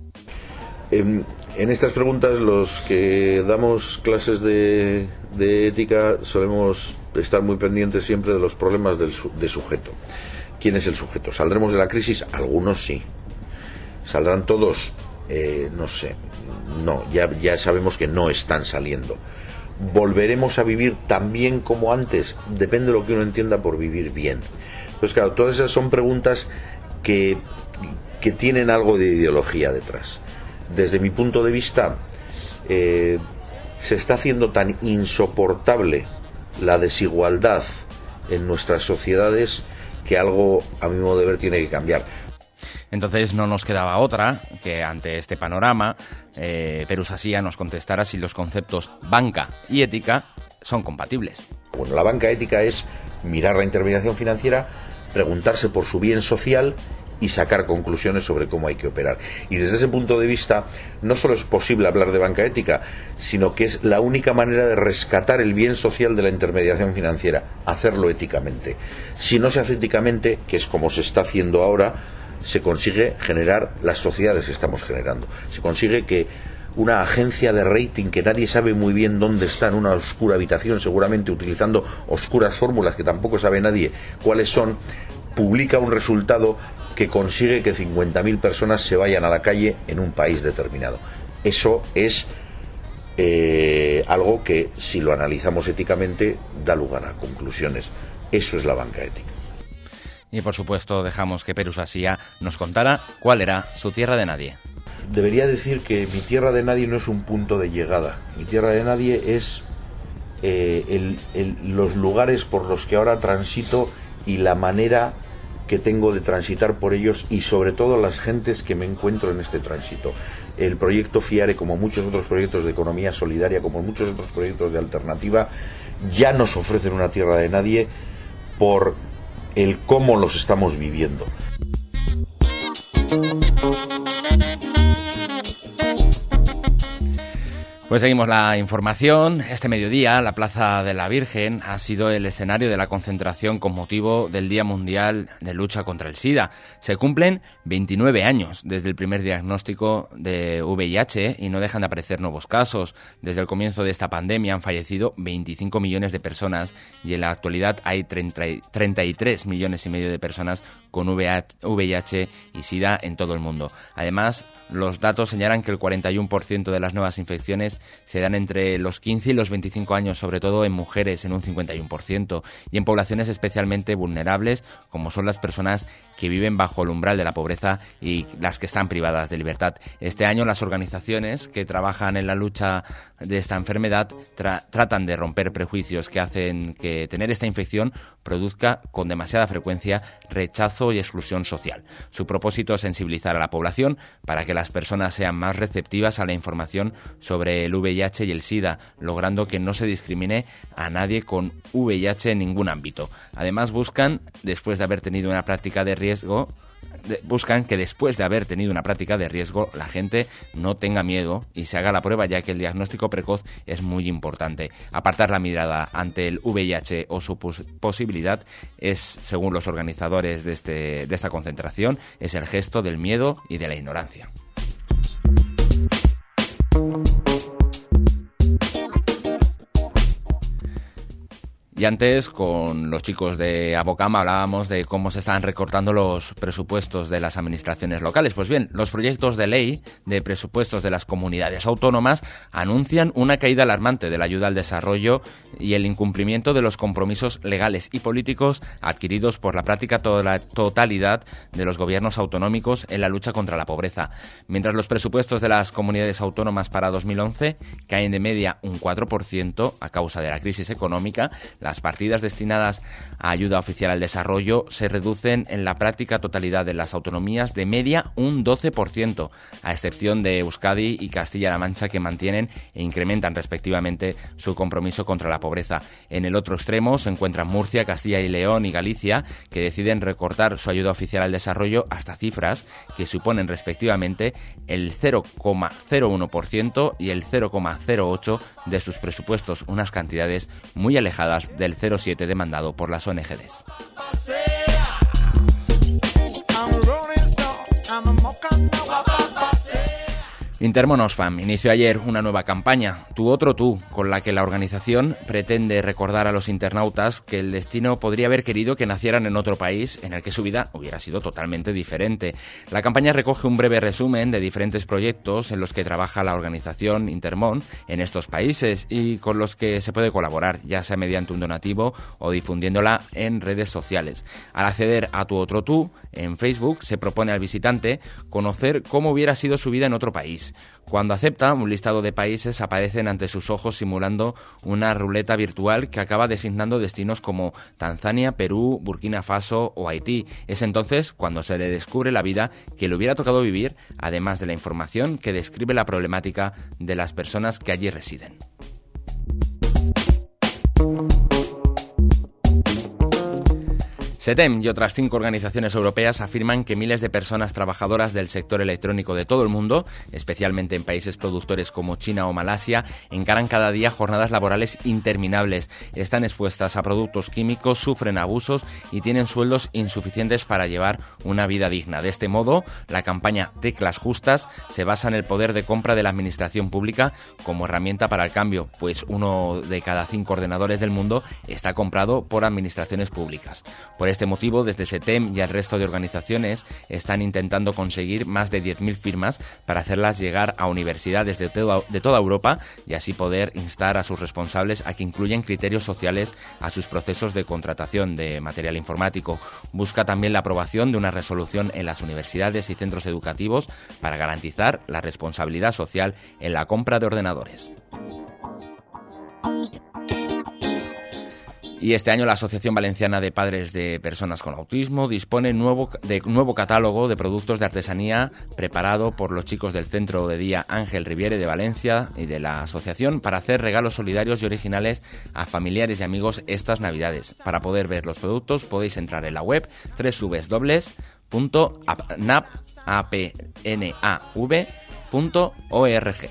En estas preguntas, los que damos clases de ética solemos estar muy pendientes siempre de los problemas de sujeto. ¿Quién es el sujeto? ¿Saldremos de la crisis? Algunos sí. ¿Saldrán todos? No sé. No, ya sabemos que no están saliendo. ¿Volveremos a vivir tan bien como antes? Depende de lo que uno entienda por vivir bien. Pues claro, todas esas son preguntas que tienen algo de ideología detrás. Desde mi punto de vista, se está haciendo tan insoportable la desigualdad en nuestras sociedades que algo, a mi modo de ver, tiene que cambiar. Entonces no nos quedaba otra que, ante este panorama, Peru Sasia nos contestara si los conceptos banca y ética son compatibles. Bueno, la banca ética es mirar la intermediación financiera, preguntarse por su bien social y sacar conclusiones sobre cómo hay que operar. Y desde ese punto de vista, no solo es posible hablar de banca ética, sino que es la única manera de rescatar el bien social de la intermediación financiera, hacerlo éticamente. Si no se hace éticamente, que es como se está haciendo ahora, se consigue generar las sociedades que estamos generando. Se consigue que una agencia de rating que nadie sabe muy bien dónde está, en una oscura habitación, seguramente utilizando oscuras fórmulas que tampoco sabe nadie cuáles son, publica un resultado que consigue que 50.000 personas se vayan a la calle en un país determinado. Eso es algo que, si lo analizamos éticamente, da lugar a conclusiones. Eso es la banca ética. Y por supuesto dejamos que Peru Sasia nos contara cuál era su tierra de nadie. Debería decir que mi tierra de nadie no es un punto de llegada. Mi tierra de nadie es los lugares por los que ahora transito y la manera que tengo de transitar por ellos y sobre todo las gentes que me encuentro en este tránsito. El proyecto FIARE, como muchos otros proyectos de economía solidaria, como muchos otros proyectos de alternativa, ya nos ofrecen una tierra de nadie por el cómo los estamos viviendo. Pues seguimos la información. Este mediodía, la Plaza de la Virgen ha sido el escenario de la concentración con motivo del Día Mundial de Lucha contra el SIDA. Se cumplen 29 años desde el primer diagnóstico de VIH y no dejan de aparecer nuevos casos. Desde el comienzo de esta pandemia han fallecido 25 millones de personas y en la actualidad hay 33 millones y medio de personas con VIH y SIDA en todo el mundo. Además, los datos señalan que el 41% de las nuevas infecciones se dan entre los 15 y los 25 años, sobre todo en mujeres en un 51%, y en poblaciones especialmente vulnerables, como son las personas que viven bajo el umbral de la pobreza y las que están privadas de libertad. Este año las organizaciones que trabajan en la lucha de esta enfermedad tratan de romper prejuicios que hacen que tener esta infección produzca con demasiada frecuencia rechazo y exclusión social. Su propósito es sensibilizar a la población para que las personas sean más receptivas a la información sobre el VIH y el SIDA, logrando que no se discrimine a nadie con VIH en ningún ámbito. Además, buscan que después de haber tenido una práctica de riesgo, la gente no tenga miedo y se haga la prueba, ya que el diagnóstico precoz es muy importante. Apartar la mirada ante el VIH o su posibilidad es, según los organizadores de esta concentración, es el gesto del miedo y de la ignorancia. Y antes, con los chicos de Abocam, hablábamos de cómo se están recortando los presupuestos de las administraciones locales. Pues bien, los proyectos de ley de presupuestos de las comunidades autónomas anuncian una caída alarmante de la ayuda al desarrollo y el incumplimiento de los compromisos legales y políticos adquiridos por la práctica totalidad de los gobiernos autonómicos en la lucha contra la pobreza. Mientras los presupuestos de las comunidades autónomas para 2011 caen de media un 4% a causa de la crisis económica, las partidas destinadas a ayuda oficial al desarrollo se reducen en la práctica totalidad de las autonomías de media un 12%, a excepción de Euskadi y Castilla-La Mancha, que mantienen e incrementan respectivamente su compromiso contra la pobreza. En el otro extremo se encuentran Murcia, Castilla y León y Galicia, que deciden recortar su ayuda oficial al desarrollo hasta cifras que suponen respectivamente el 0,01% y el 0,08% de sus presupuestos, unas cantidades muy alejadas del 0,7% demandado por las ONGs. Intermón Oxfam inició ayer una nueva campaña, Tu Otro Tú, con la que la organización pretende recordar a los internautas que el destino podría haber querido que nacieran en otro país en el que su vida hubiera sido totalmente diferente. La campaña recoge un breve resumen de diferentes proyectos en los que trabaja la organización Intermón en estos países y con los que se puede colaborar, ya sea mediante un donativo o difundiéndola en redes sociales. Al acceder a Tu Otro Tú, en Facebook se propone al visitante conocer cómo hubiera sido su vida en otro país. Cuando acepta, un listado de países aparecen ante sus ojos simulando una ruleta virtual que acaba designando destinos como Tanzania, Perú, Burkina Faso o Haití. Es entonces cuando se le descubre la vida que le hubiera tocado vivir, además de la información que describe la problemática de las personas que allí residen. SETEM y otras 5 organizaciones europeas afirman que miles de personas trabajadoras del sector electrónico de todo el mundo, especialmente en países productores como China o Malasia, encaran cada día jornadas laborales interminables. Están expuestas a productos químicos, sufren abusos y tienen sueldos insuficientes para llevar una vida digna. De este modo, la campaña Teclas Justas se basa en el poder de compra de la administración pública como herramienta para el cambio, pues 1 de cada 5 ordenadores del mundo está comprado por administraciones públicas. Por este motivo, desde SETEM y el resto de organizaciones están intentando conseguir más de 10.000 firmas para hacerlas llegar a universidades de toda Europa y así poder instar a sus responsables a que incluyan criterios sociales a sus procesos de contratación de material informático. Busca también la aprobación de una resolución en las universidades y centros educativos para garantizar la responsabilidad social en la compra de ordenadores. Y este año la Asociación Valenciana de Padres de Personas con Autismo dispone de nuevo catálogo de productos de artesanía preparado por los chicos del Centro de Día Ángel Riviere de Valencia y de la asociación para hacer regalos solidarios y originales a familiares y amigos estas Navidades. Para poder ver los productos podéis entrar en la web www.apnav.org.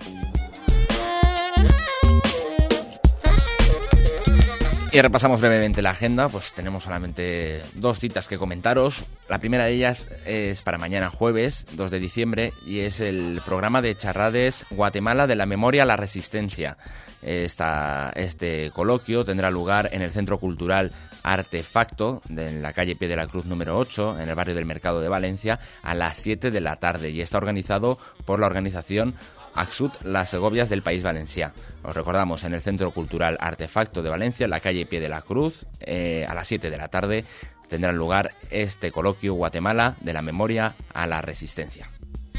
Y repasamos brevemente la agenda, pues tenemos solamente 2 citas que comentaros. La primera de ellas es para mañana jueves, 2 de diciembre, y es el programa de Charrades Guatemala de la Memoria a la Resistencia. Este coloquio tendrá lugar en el Centro Cultural Artefacto, en la calle Pie de la Cruz número 8, en el barrio del Mercado de Valencia, a las 7 de la tarde, y está organizado por la organización Axut Las Segovias del País Valencià. Os recordamos, en el Centro Cultural Artefacto de Valencia, en la calle Pie de la Cruz, a las 7 de la tarde, tendrá lugar este coloquio Guatemala de la Memoria a la Resistencia.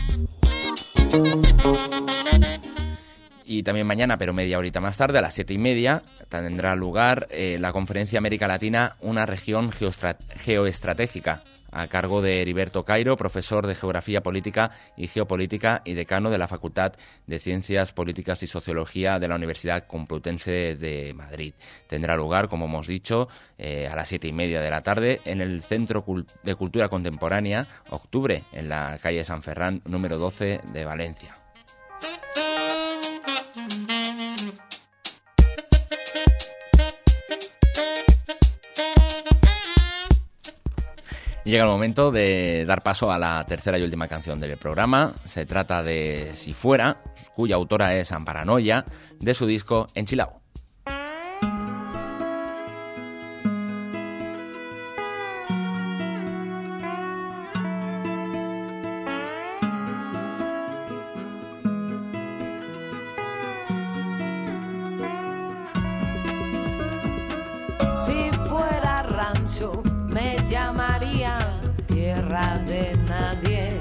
Y también mañana, pero media horita más tarde, a las 7:30, tendrá lugar la Conferencia América Latina, una región geoestratégica, a cargo de Heriberto Cairo, profesor de Geografía Política y Geopolítica y decano de la Facultad de Ciencias Políticas y Sociología de la Universidad Complutense de Madrid. Tendrá lugar, como hemos dicho, a las 7:30 de la tarde en el Centro de Cultura Contemporánea, Octubre, en la calle San Ferran, número 12 de Valencia. Llega el momento de dar paso a la tercera y última canción del programa. Se trata de Si Fuera, cuya autora es Amparanoia, de su disco Enchilao. Si fuera rancho, me llamaría tierra de nadie.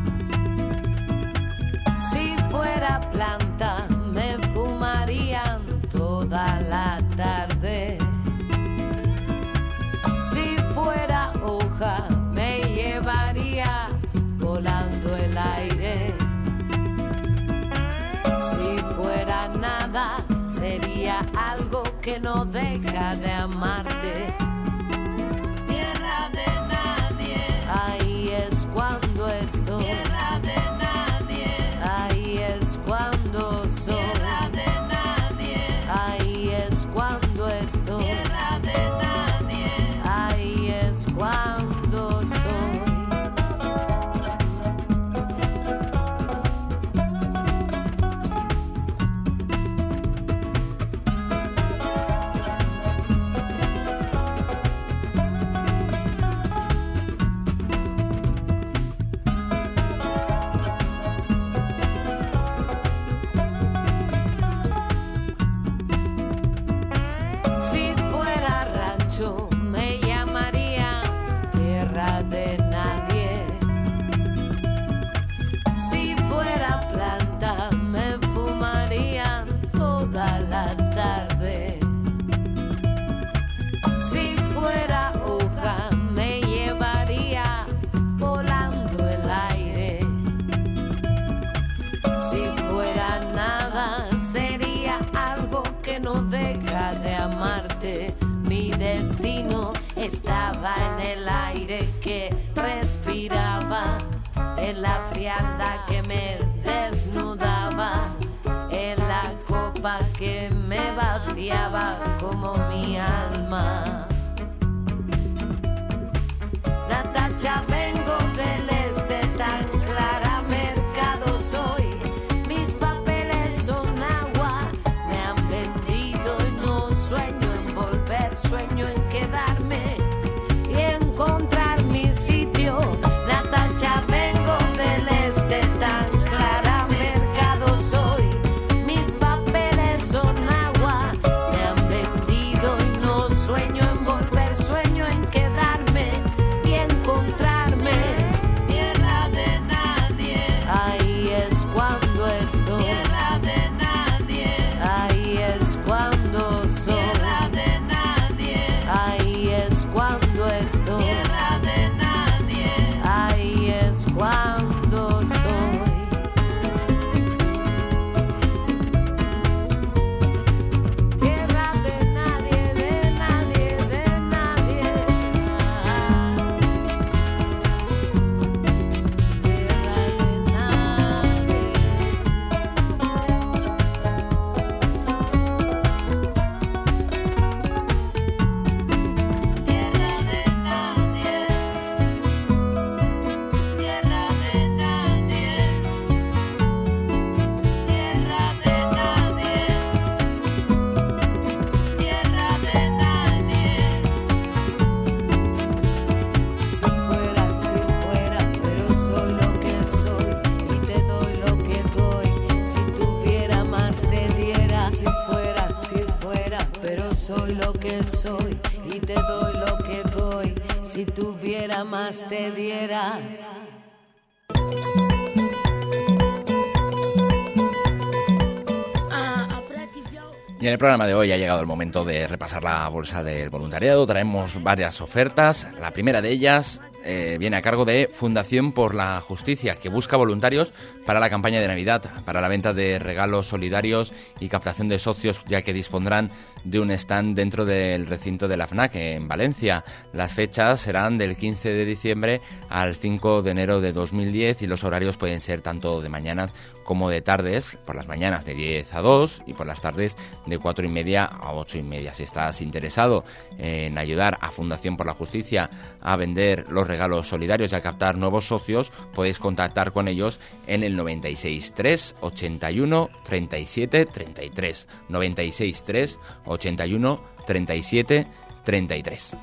Si fuera planta, me fumarían toda la tarde. Si fuera hoja, me llevaría volando el aire. Si fuera nada, sería algo que no deja de amarte. Tierra de nadie. Ahí es cuando estoy. Tierra de nadie. Ahí es cuando soy. Tierra de nadie. Ahí es cuando estoy. Tierra de nadie. Ahí es cuando soy. Si fuera rancho, me llamaría tierra de nadie. Si fuera planta, me fumarían toda la tarde. Si fuera hoja, me llevaría volando el aire. Si fuera nada, sería algo que no deja de amarte. Mi destino estaba en el aire que respiraba, en la frialdad que me desnudaba, en la copa que me vaciaba como mi alma. Natacha, vengo del este, tan clara mercado soy. Mis papeles son agua, me han vendido y no sueño en volver, sueño en quedarme y encontrar mi sitio. Natacha, vengo del este, tan clara mercado soy. Mis papeles son agua, me han vendido y no sueño en volver, sueño en quedarme y encontrar soy lo que soy y te doy lo que doy. Si tuviera más te diera. Y en el programa de hoy ha llegado el momento de repasar la bolsa del voluntariado. Traemos varias ofertas. La primera de ellas viene a cargo de Fundación por la Justicia, que busca voluntarios para la campaña de Navidad, para la venta de regalos solidarios y captación de socios, ya que dispondrán de un stand dentro del recinto de la FNAC en Valencia. Las fechas serán del 15 de diciembre al 5 de enero de 2010 y los horarios pueden ser tanto de mañanas como de tardes, por las mañanas de 10 a 2 y por las tardes de 4:30 a 8:30. Si estás interesado en ayudar a Fundación por la Justicia a vender los regalos solidarios y a captar nuevos socios, podéis contactar con ellos en el 96 3 81 37 33. 96 3 81 37 33.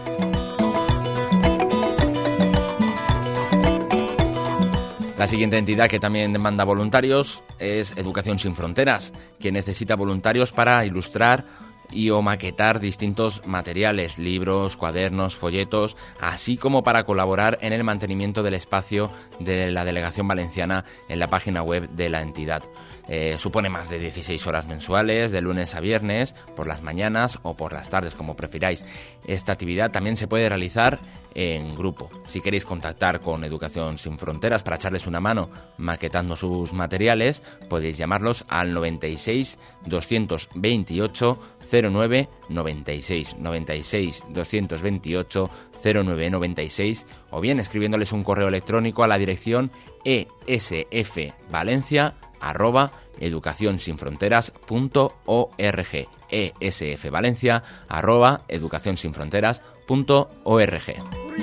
La siguiente entidad que también demanda voluntarios es Educación Sin Fronteras, que necesita voluntarios para ilustrar y o maquetar distintos materiales, libros, cuadernos, folletos, así como para colaborar en el mantenimiento del espacio de la delegación valenciana en la página web de la entidad. Supone más de 16 horas mensuales, de lunes a viernes, por las mañanas o por las tardes, como prefiráis. Esta actividad también se puede realizar en grupo. Si queréis contactar con Educación Sin Fronteras para echarles una mano maquetando sus materiales, podéis llamarlos al 96 228 09 96, 96 228 09 96, o bien escribiéndoles un correo electrónico a la dirección esfvalencia@educacionsinfronteras.org, esfvalencia@educacionsinfronteras.org.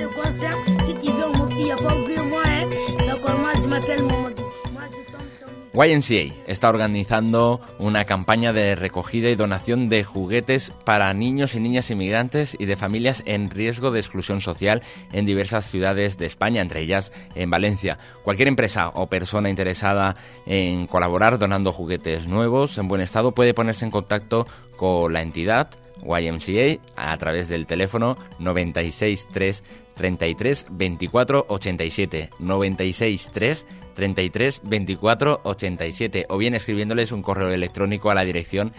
YMCA está organizando una campaña de recogida y donación de juguetes para niños y niñas inmigrantes y de familias en riesgo de exclusión social en diversas ciudades de España, entre ellas en Valencia. Cualquier empresa o persona interesada en colaborar donando juguetes nuevos en buen estado puede ponerse en contacto con la entidad YMCA a través del teléfono 96 3 33 24 87, 96 3 33 24 87, o bien escribiéndoles un correo electrónico a la dirección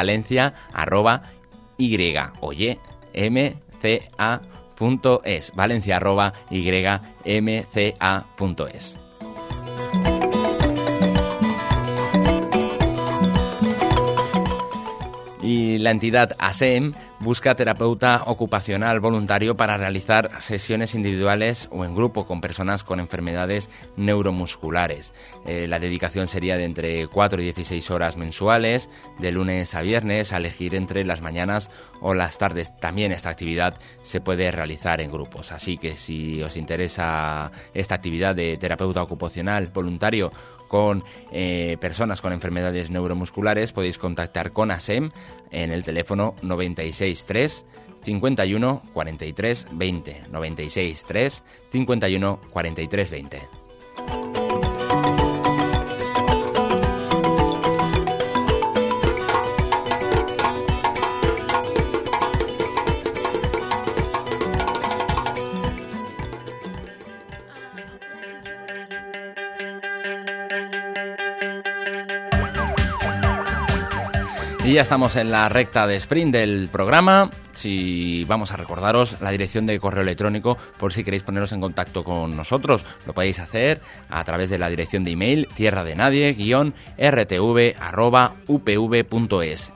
valencia@ymca.es, valencia@ymca.es. Y la entidad ASEM busca terapeuta ocupacional voluntario para realizar sesiones individuales o en grupo con personas con enfermedades neuromusculares. La dedicación sería de entre 4 y 16 horas mensuales, de lunes a viernes, a elegir entre las mañanas o las tardes. También esta actividad se puede realizar en grupos, así que si os interesa esta actividad de terapeuta ocupacional voluntario con personas con enfermedades neuromusculares, podéis contactar con ASEM en el teléfono 96 3 51 43 20, 96 3 51 43 20. Y ya estamos en la recta de sprint del programa. Si vamos a recordaros la dirección de correo electrónico por si queréis poneros en contacto con nosotros. Lo podéis hacer a través de la dirección de email tierradenadie-rtv@upv.es,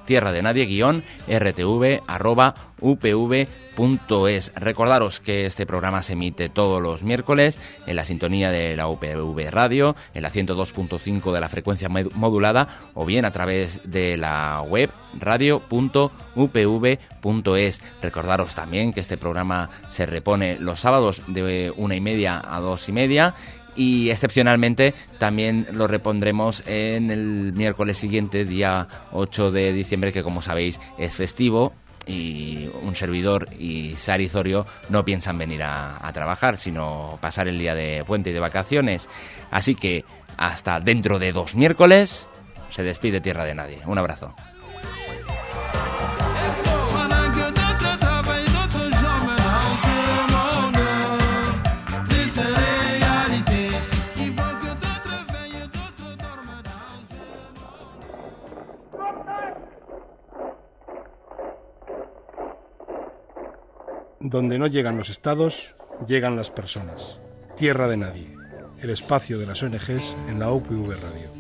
tierradenadie-rtv@upv.es. Recordaros que este programa se emite todos los miércoles en la sintonía de la UPV Radio, en la 102.5 de la frecuencia modulada, o bien a través de la web radio.upv.es. Recordaros también que este programa se repone los sábados de 1:30 a 2:30 y excepcionalmente también lo repondremos en el miércoles siguiente, día 8 de diciembre, que como sabéis es festivo y un servidor y Sari Zorio no piensan venir a trabajar, sino pasar el día de puente y de vacaciones. Así que hasta dentro de 2 miércoles se despide Tierra de Nadie. Un abrazo. Let's go. Donde no llegan los estados, llegan las personas. Tierra de nadie. El espacio de las ONGs en la UPV Radio.